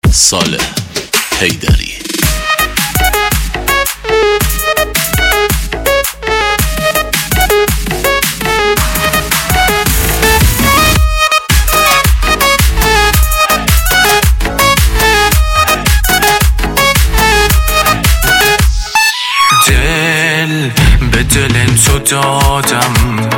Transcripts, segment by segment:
صالح حیدری. دل به دل تو دادم،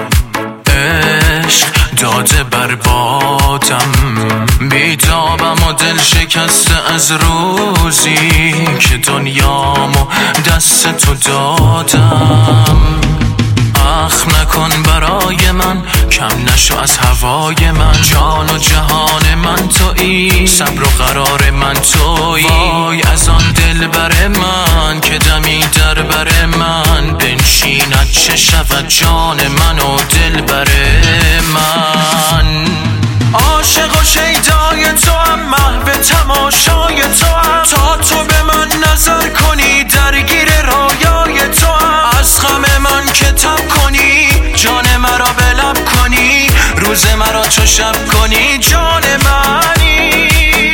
عشق داده بربادم، بیتابم و دل شکسته از روزی که دنیامو دست تو دادم. اخم نکن برای من، کم نشو از هوای من، جان و جهان من تویی، صبر و قرار من تویی. وای از آن دل بر من که دمی در بر من بنشیند، چه شود جان من و دل بر من. عاشق و شیدای تو هم، محو تماشای تو هم، تا تو به من نظر کنی درگیر رویای تو هم. از غم من که تب کنی، جان مرا به لب کنی، روز مرا چو شب کنی، جان منی.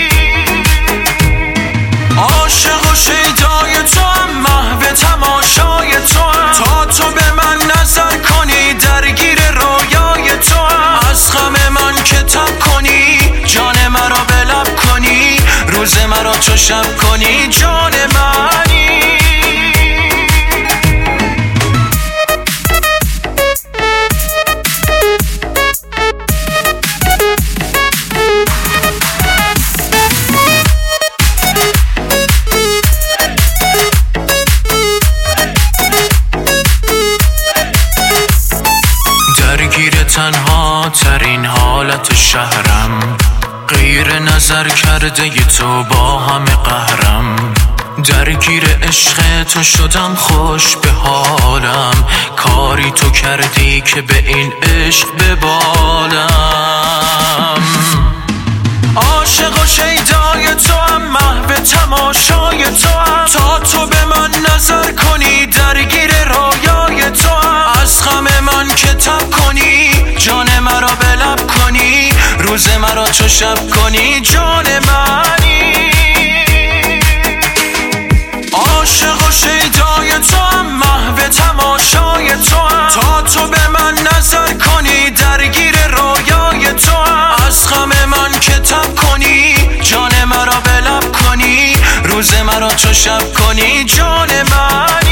عاشق و شیدای تو هم، محو تماشای تو هم، تا تو به من نظر کنی درگیر رویای تو هم. از غم من که تب کنی، جان مرا به لب کنی، روز مرا چو شب کنی، جان منی. درگیر تنها ترین حالت شهرم، غیر نظر کرده ی تو با همه قهرم. درگیر عشق تو شدم خوش به حالم، کاری تو کردی که به این عشق ببالم. عاشق و شیدای تو هم، محو تماشای تو هم، تا تو به من نظر کنی درگیر رویای تو هم. از غم من که تب کنی، جان مرا به لب کنی، روز مرا چو شب کنی، جان منی. عاشق و شیدای تو هم، محو تماشای تو هم، تا تو به من نظر کنی درگیر رویای تو هم. از غم من که تب کنی، جان مرا به لب کنی، روز مرا چو شب کنی، جان من.